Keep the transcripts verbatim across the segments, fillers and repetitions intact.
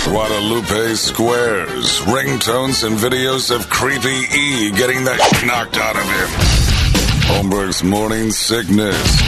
Guadalupe Squares. Ringtones and videos of Creepy E getting the knocked out of him. Holmberg's Morning Sickness.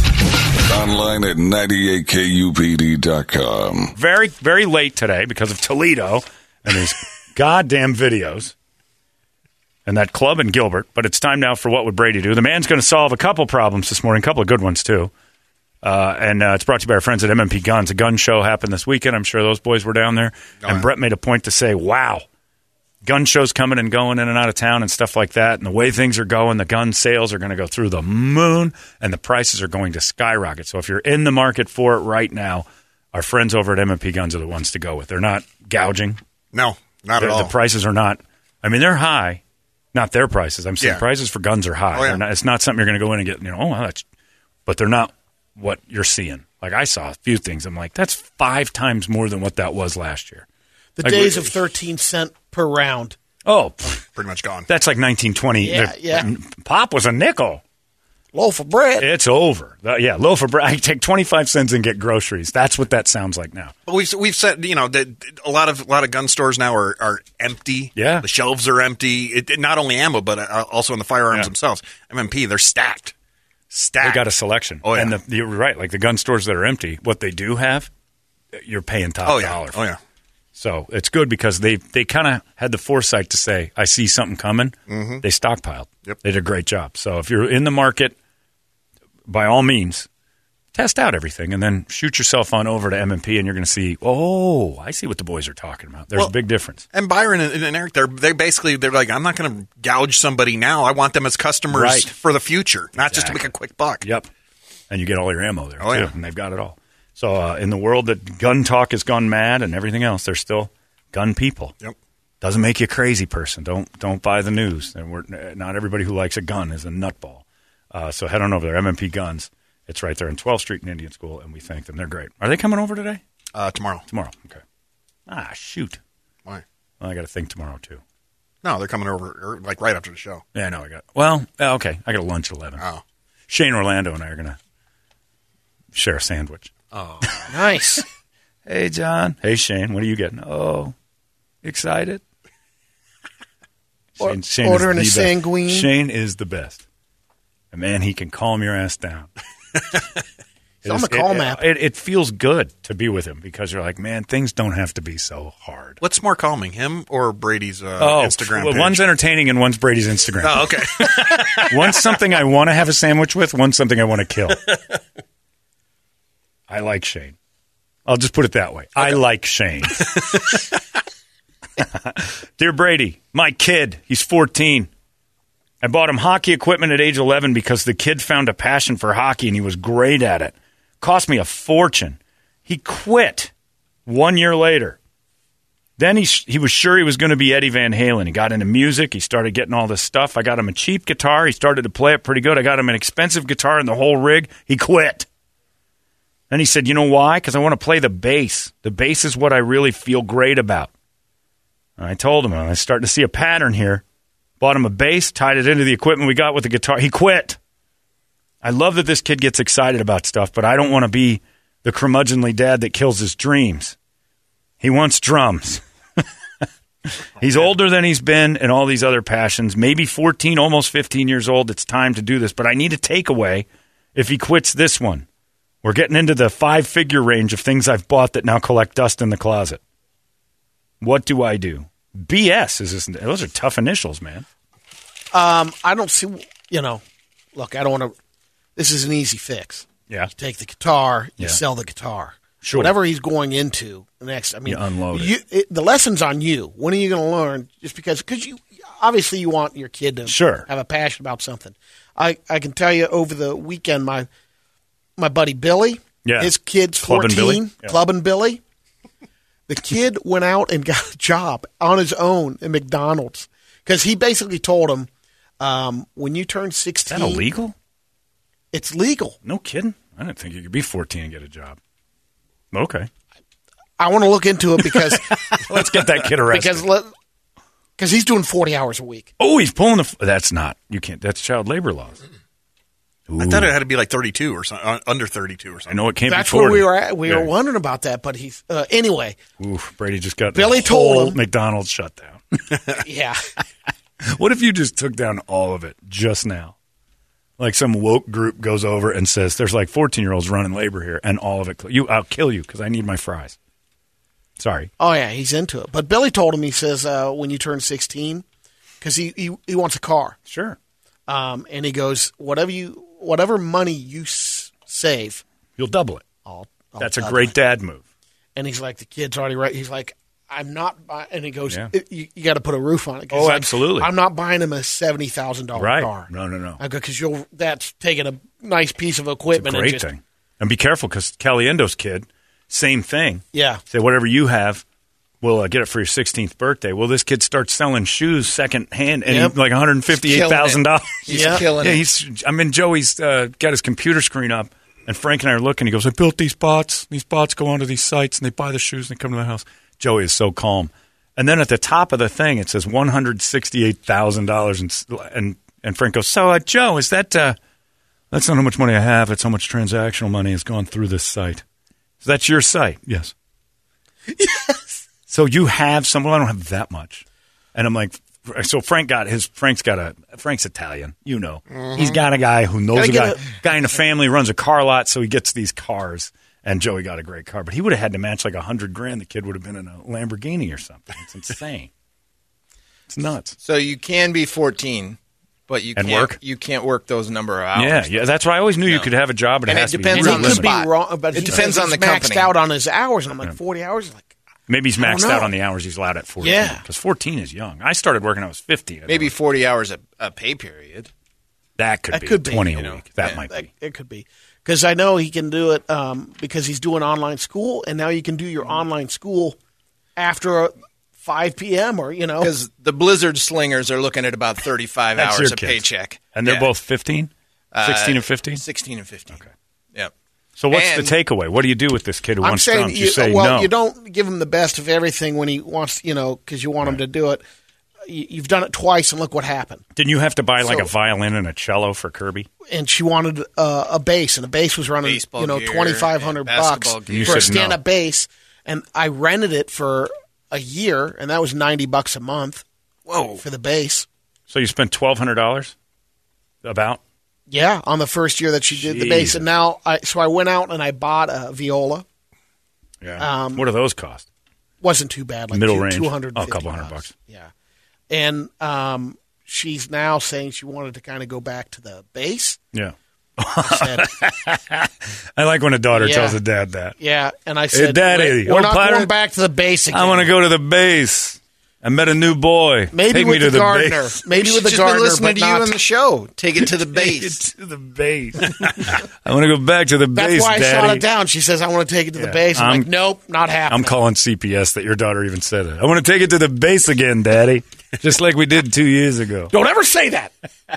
Online at ninety-eight K U P D dot com. Very, very late today because of Toledo and these goddamn videos and that club in Gilbert. But it's time now for What Would Brady Do? The man's going to solve a couple problems this morning, a couple of good ones, too. Uh, and uh, it's brought to you by our friends at M M P Guns. A gun show happened this weekend. I'm sure those boys were down there. Oh, and yeah. Brett made a point to say, wow, gun shows coming and going in and out of town and stuff like that. And the way things are going, the gun sales are going to go through the moon and the prices are going to skyrocket. So if you're in the market for it right now, our friends over at M M P Guns are the ones to go with. They're not gouging. No, not they're, at all. The prices are not, I mean, they're high. Not their prices. I'm saying yeah. prices for guns are high. Oh, yeah. not, it's not something you're going to go in and get, you know, oh, well, that's, but they're not what you're seeing. Like I saw a few things. I'm like, that's five times more than what that was last year. The like, days of thirteen cent per round. Oh, pretty much gone. That's like nineteen twenty. Yeah, yeah. Pop was a nickel. Loaf of bread. It's over. Uh, yeah, loaf of bread. I take twenty-five cents and get groceries. That's what that sounds like now. But we've we've said, you know, that a lot of a lot of gun stores now are, are empty. Yeah, the shelves are empty. It, it, not only ammo, but also in the firearms yeah. themselves. M M P, they're stacked. Stacked. They got a selection. Oh yeah, and the, you're right. Like the gun stores that are empty, what they do have, you're paying top oh, yeah. dollar for. Oh yeah. So it's good because they they kind of had the foresight to say, I see something coming. Mm-hmm. They stockpiled. Yep. They did a great job. So if you're in the market, by all means, test out everything and then shoot yourself on over to M M P and you're going to see, oh, I see what the boys are talking about. There's well, a big difference. And Byron and, and Eric, they're they basically they're like, I'm not going to gouge somebody now. I want them as customers right. for the future, not exactly. just to make a quick buck. Yep. And you get all your ammo there, oh, too. Yeah. And they've got it all. So uh, in the world that gun talk has gone mad and everything else, they're still gun people. Yep. Doesn't make you a crazy person. Don't don't buy the news. And we're, not everybody who likes a gun is a nutball. Uh, so head on over there, M M P Guns. It's right there on twelfth Street in Indian School, and we thank them. They're great. Are they coming over today? Uh, tomorrow. Tomorrow. Okay. Ah, shoot. Why? Well, I got to think tomorrow too. No, they're coming over or, like right after the show. Yeah, I know. I got. Well, uh, okay. I got a lunch at eleven. Oh. Shane Orlando and I are gonna share a sandwich. Oh, nice. Hey, John. Hey, Shane. What are you getting? Oh, excited. Or, Shane, Shane ordering a best. sanguine. Shane is the best. And man, he can calm your ass down. He's on the calm it, app. It, it feels good to be with him because you're like, man, things don't have to be so hard. What's more calming, him or Brady's uh, oh, Instagram well, page? One's entertaining and one's Brady's Instagram. Oh, okay. One's something I want to have a sandwich with, one's something I want to kill. I like Shane. I'll just put it that way. Okay. I like Shane. Dear Brady, my kid, he's fourteen. I bought him hockey equipment at age eleven because the kid found a passion for hockey and he was great at it. Cost me a fortune. He quit one year later. Then he he was sure he was going to be Eddie Van Halen. He got into music. He started getting all this stuff. I got him a cheap guitar. He started to play it pretty good. I got him an expensive guitar and the whole rig. He quit. Then he said, you know why? Because I want to play the bass. The bass is what I really feel great about. And I told him, I'm starting to see a pattern here. Bought him a bass, tied it into the equipment we got with the guitar. He quit. I love that this kid gets excited about stuff, but I don't want to be the curmudgeonly dad that kills his dreams. He wants drums. He's older than he's been in all these other passions. Maybe fourteen, almost fifteen years old. It's time to do this, but I need a takeaway if he quits this one. We're getting into the five-figure range of things I've bought that now collect dust in the closet. What do I do? B S is this, those are tough initials, man. Um, I don't see, you know, look, I don't want to, this is an easy fix. Yeah. You take the guitar, you yeah. sell the guitar. Sure. Whatever he's going into next, I mean, you unload you, it. it. The lesson's on you. When are you going to learn? Just because, because you, obviously you want your kid to sure. have a passion about something. I, I can tell you over the weekend, my, my buddy Billy, yeah. his kid's Clubbing fourteen, Billy. Yeah. Clubbing Billy. The kid went out and got a job on his own at McDonald's because he basically told him, um, when you turn sixteen. Is that illegal? It's legal. No kidding. I didn't think you could be fourteen and get a job. Okay. I want to look into it because. Let's get that kid arrested. Because let, because he's doing forty hours a week. Oh, he's pulling the. That's not. You can't. That's child labor laws. I thought it had to be like thirty-two or something, uh, under thirty-two or I something. know it can't That's be forty. where we were at. We Yeah. were wondering about that, but he's uh, anyway. Oof, Brady just got Billy the whole told him- McDonald's shut down. Yeah, What if you just took down all of it just now? Like some woke group goes over and says, there's like fourteen-year-olds running labor here, and all of it. You, I'll kill you because I need my fries. Sorry. oh yeah, he's into it. But Billy told him, he says, uh, when you turn sixteen, because he, he he wants a car, Sure. um, and he goes, whatever you whatever money you s- save, You'll double it. I'll. I'll That's a double great it." dad move. And he's like, the kid's already right. He's like, I'm not buying. And he goes, Yeah. "It- you, you got to put a roof on it. 'Cause Oh, like, absolutely. I'm not buying him a seventy thousand dollar Right. car. No, no, no. I go, because you'll that's taking a nice piece of It's a equipment. great and just, thing. And be careful because Caliendo's kid, same thing. Yeah. Say, whatever you have, we'll uh, get it for your sixteenth birthday. Well, this kid starts selling shoes second hand and Yep. like one hundred fifty-eight thousand dollars. He's Yeah. killing Yeah, it. he's. I mean, Joey's uh, got his computer screen up, and Frank and I are looking. He goes, "I built these bots. These bots go onto these sites, and they buy the shoes, and they come to my house." Joey is so calm. And then at the top of the thing, it says one hundred sixty-eight thousand dollars, and and and Frank goes, "So, uh, Joe, is that uh, that's not how much money I have? It's how much transactional money has gone through this site. So that's your site, yes." Yes. So you have some. Well, I don't have that much, and I'm like. So Frank got his. Frank's got a. Frank's Italian, you know. He's got a guy who knows Gotta a guy. get guy in the family runs a car lot, so he gets these cars. And Joey got a great car, but he would have had to match like a hundred grand. The kid would have been in a Lamborghini or something. It's insane. It's nuts. So you can be fourteen, but you And can't work? you can't work those number of hours. Yeah, yeah. That's why I always knew you could have a job, but And it it has to depends be on really the He could be limited. spot. wrong, but It he depends says on he's the maxed company. out on his hours, and I'm like, forty hours? Like, Maybe he's maxed don't out know. on the hours he's allowed at fourteen. Yeah. because fourteen is young. I started working when I was fifty. I Maybe don't know. forty hours a, a pay period. that could That be could be, twenty you a know. week. That Yeah. might that, be. it could be. Because I know he can do it um, because he's doing online school, and now you can do your online school after five p.m. or, you know. Because the Blizzard slingers are looking at about thirty-five That's hours your a kids. paycheck. And they're Yeah. both fifteen, Uh, sixteen and fifteen. sixteen and fifteen. Okay. Yep. So what's and- the takeaway? What do you do with this kid who I'm wants saying, drums? You, you, say well, no. you don't give him the best of everything when he wants, you know, because you want him to do it. You, you've done it twice, and look what happened. Didn't you have to buy like So- a violin and a cello for Kirby? And she wanted uh, a bass, and the bass was running, Baseball you know, gear twenty five hundred and bucks basketball gear. You for a said no. stand-up bass. And I rented it for a year, and that was ninety bucks a month. Whoa. For the bass. So you spent twelve hundred dollars. About. Yeah, on the first year that she did the bass, Jesus. and now I so I went out and I bought a viola. Yeah. Um, what do those cost? Wasn't too bad, like Middle two, range? two hundred, Oh, a couple hundred bucks. Yeah, and um, she's now saying she wanted to kind of go back to the bass. Yeah. I said, I like when a daughter Yeah. tells a dad that. yeah, and I said, Daddy, we're, we're old not pirate, going back to the bass again. I want to go to the base. I met a new boy. Maybe Take with me to the the gardener. base. Maybe She's with the just gardener, been listening but to you not. on the show. Take it to the Take base. it to the base. I want to go back to the That's base, why I Daddy. shot it down. She says, I want to take it to Yeah. the base. I'm, I'm- like, nope, not happening. I'm calling C P S that your daughter even said it. I want to take it to the base again, Daddy. Just like we did two years ago. Don't ever say that.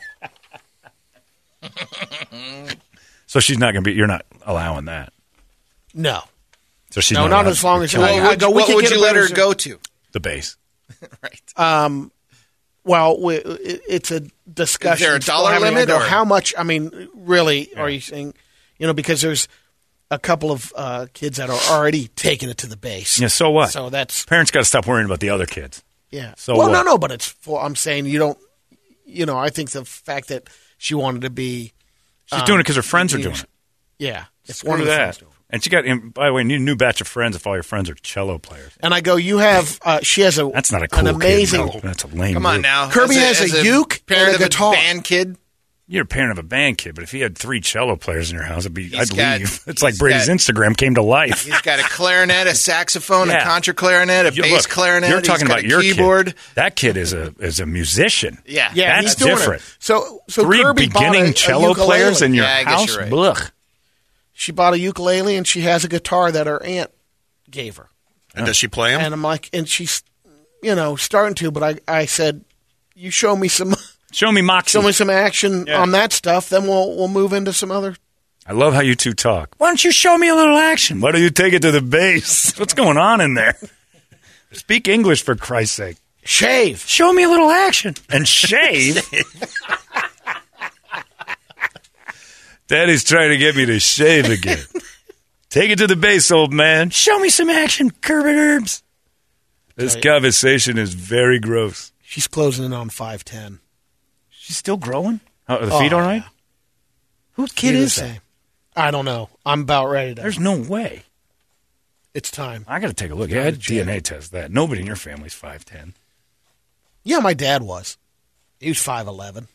So she's not going to be, you're not allowing that. No. So she's No, not, not allowed- as long as- you're killing I- I it. go, we what could would get you a let her better- go to? the base. Right. Well, we, it, it's a discussion. Is there a still dollar having. I limit, go, or- how much? I mean, really, are you saying? You know, because there's a couple of uh, kids that are already taking it to the base. Yeah, so what? So that's Parents got to stop worrying about the other kids. yeah. So well, no, what? no, but it's. For, I'm saying you don't. You know, I think the fact that she wanted to be. She's um, doing it because her friends are you- doing it. Yeah, it's Screw one of the that. friends doing it. And she got, and by the way, new new batch of friends if all your friends are cello players. And I go, you have. Uh, she has a. That's not a cool an amazing. kid. No, that's a lame Come on move. now. Kirby As has as a uke parent and a of guitar. band kid. You're a parent of a band kid, but if he had three cello players in your house, it'd be, He's I'd got- leave. It's like he's Brady's got- Instagram came to life. He's got a clarinet, a saxophone, Yeah. a contra clarinet, a You- bass look, clarinet. You're talking He's got about a your keyboard. kid. That kid is a is a musician. Yeah, Yeah, That's he's doing different. it. So, so Three Kirby bought beginning a- a cello ukulele. players in your Yeah, I guess house. you're right. Blech. She bought a ukulele and she has a guitar that her aunt gave her. And does she play him? And I'm like, and she's, you know, starting to, but I, I said, you show me some, Show me Moxie. show me some action Yeah. on that stuff, then we'll we'll move into some other. I love how you two talk. Why don't you show me a little action? Why don't you take it to the base? What's going on in there? Speak English for Christ's sake. Shave. Show me a little action and shave. Daddy's trying to get me to shave again. Take it to the base, old man. Show me some action, Kermit Herbs. This conversation is very gross. She's closing in on five ten. She's still growing? Oh, are the feet Oh, all right? yeah. Whose kid You're the is that? same. I don't know. I'm about ready to. There's no way. It's time. I got to take a look. Yeah, I'd D N A test that. Nobody in your family's five ten. Yeah, my dad was. He was five eleven.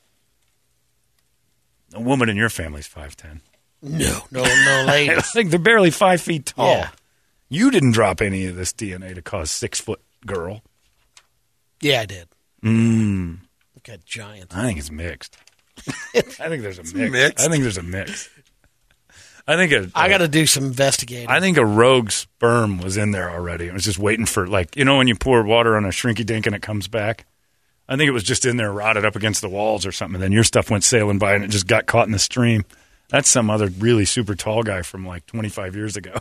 A woman in your family's five ten. No, no, no, I ladies. think they're barely five feet tall. Yeah. You didn't drop any of this D N A to cause six-foot girl. Yeah, I did. Mm. Look at giant. I think it's mixed. I think there's a mix. mixed. I think there's a mix. I think a, I got to do some investigating. I think a rogue sperm was in there already. It was just waiting for, like, you know when you pour water on a shrinky dink and it comes back? I think it was just in there, rotted up against the walls or something, and then your stuff went sailing by and it just got caught in the stream. That's some other really super tall guy from like twenty-five years ago.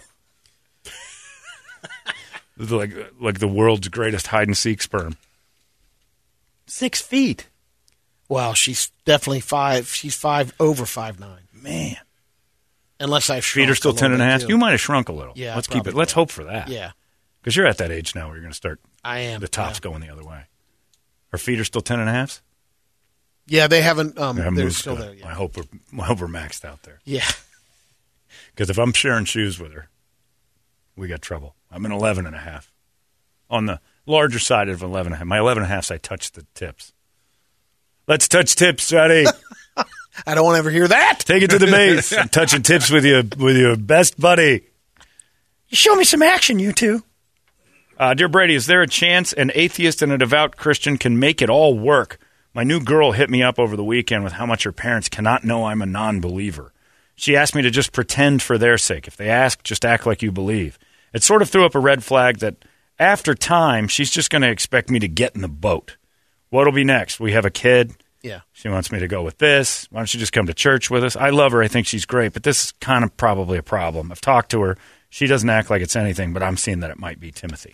like, like the world's greatest hide-and-seek sperm. Six feet. Well, she's definitely five. She's five over five nine. Man. Unless I've Feet shrunk are still a ten little and a bit, half. too. You might have shrunk a little. Yeah, Let's keep it. probably. Let's hope for that. Yeah, Because you're at that age now where you're going to start, I am. the top's yeah. going the other way. Her feet are still ten and a half? Yeah, they haven't. Um, They haven't they're moved still good. there. Yeah. I hope we're, I hope we're maxed out there. yeah. Because if I'm sharing shoes with her, we got trouble. I'm an eleven and a half. On the larger side of eleven and a half. My eleven and a halfs, I touch the tips. Let's touch tips, Johnny. I don't want to ever hear that. Take it to the base. I'm touching tips with you, with your best buddy. You show me some action, you two. Uh, dear Brady, is there a chance an atheist and a devout Christian can make it all work? My new girl hit me up over the weekend with how much her parents cannot know I'm a non-believer. She asked me to just pretend for their sake. If they ask, just act like you believe. It sort of threw up a red flag that after time, she's just going to expect me to get in the boat. What'll be next? We have a kid. Yeah. She wants me to go with this. Why don't you just come to church with us? I love her. I think she's great, but this is kind of probably a problem. I've talked to her. She doesn't act like it's anything, but I'm seeing that it might be Timothy.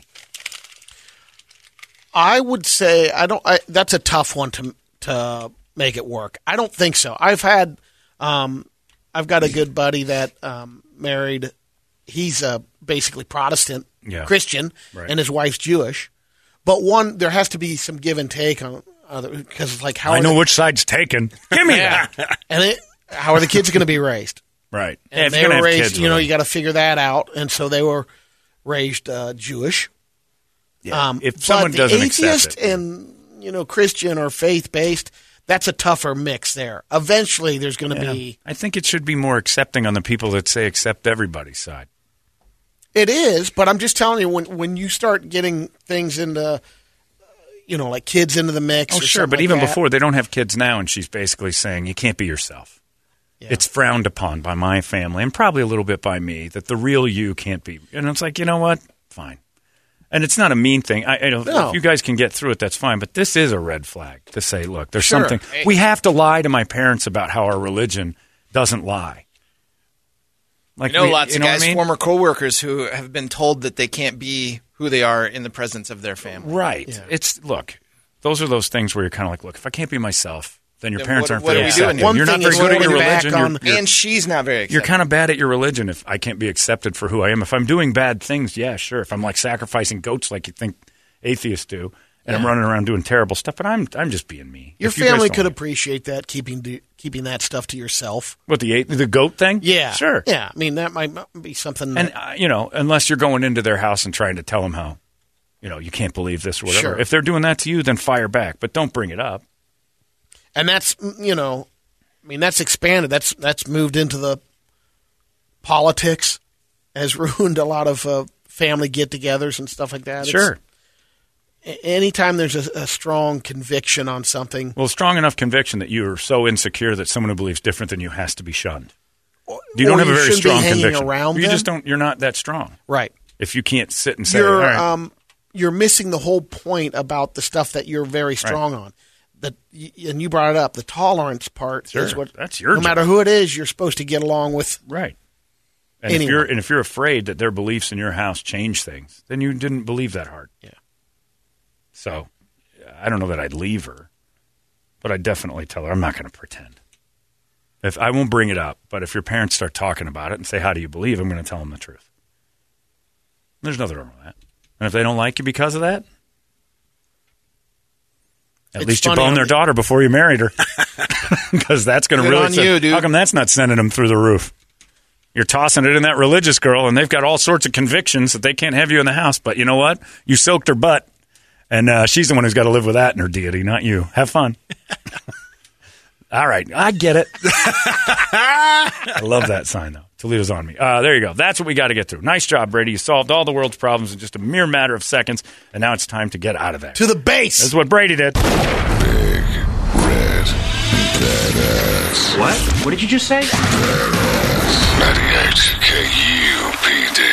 I would say I don't. I, that's a tough one to to make it work. I don't think so. I've had, um, I've got a good buddy that um, married. He's a basically Protestant Yeah. Christian, Right. and his wife's Jewish. But one, there has to be some give and take on other because like how I are know the, which side's taken. Give me that. and it, how are the kids going to be raised? Right. And Yeah, if they you're were gonna have raised. kids You with know, them. you got to figure that out, and so they were raised uh, Jewish. Yeah. Um, if someone but the doesn't atheist accept it, and you know Christian or faith based, that's a tougher mix there. Eventually, there's going to yeah. be. I think it should be more accepting on the people that say accept everybody's side. It is, but I'm just telling you when when you start getting things into, you know, like kids into the mix. Oh, or sure, something but like even that, before, they don't have kids now, and she's basically saying you can't be yourself. Yeah. It's frowned upon by my family and probably a little bit by me that the real you can't be. And it's like, you know what? Fine. And it's not a mean thing. I, I don't, No. If you guys can get through it, that's fine. But this is a red flag to say, look, there's Sure. something. We have to lie to my parents about how our religion doesn't lie. Like I know we- lots you of know what guys, I mean? former coworkers, who have been told that they can't be who they are in the presence of their family. Right. Yeah. It's look, those are those things where you're kind of like, look, if I can't be myself, then your Then parents what- aren't what very are we accepting. doing here? One You're not thing very is good at your holding back religion. You're- on- you're- And she's not very You're accepting. kind of bad at your religion if I can't be accepted for who I am. If I'm doing bad things, yeah, sure. If I'm like sacrificing goats like you think atheists do, and I'm running around doing terrible stuff, but I'm I'm just being me. your If you guys family don't could like- appreciate that keeping do, keeping that stuff to yourself. What, the ath- the goat thing? Yeah, Sure. Yeah, I mean that might be something. And, That, uh, you know, unless you're going into their house and trying to tell them how, you know, you can't believe this or whatever. Sure. If they're doing that to you, then fire back. But don't bring it up. and that's you know, I mean that's expanded. That's that's moved into the politics, has ruined a lot of uh, family get-togethers and stuff like that. It's- Sure. anytime there's a, a strong conviction on something, Well, strong enough conviction that you're so insecure that someone who believes different than you has to be shunned. You don't or have a you very shouldn't be strong hanging conviction. around you them. just don't. You're not that strong. right? If you can't sit and say, You're all right, um, you're missing the whole point about the stuff that you're very strong on. That y- and you brought it up. The tolerance part Sure, is what that's your No matter job. who it is, you're supposed to get along with. right. And if Anyone. you're and if you're afraid that their beliefs in your house change things, then you didn't believe that hard. Yeah. So, I don't know that I'd leave her, but I'd definitely tell her I'm not going to pretend. If I won't bring it up, but if your parents start talking about it and say, how do you believe, I'm going to tell them the truth. There's nothing wrong with that. And if they don't like you because of that, at It's least you funny boned how their the- daughter before you married her. Because that's going to Good really on send- you, dude. How come that's not sending them through the roof? You're tossing it in that religious girl, and they've got all sorts of convictions that they can't have you in the house. But you know what? You soaked her butt, and uh, she's the one who's got to live with that in her deity, not you. Have fun. All right. I get it. I love that sign, though. Toledo's on me. Uh, there you go. That's what we got to get through. Nice job, Brady. You solved all the world's problems in just a mere matter of seconds, and now it's time to get out of there. To the base. This is what Brady did. Big Red Badass. What? What did you just say? ninety-eight K U P D.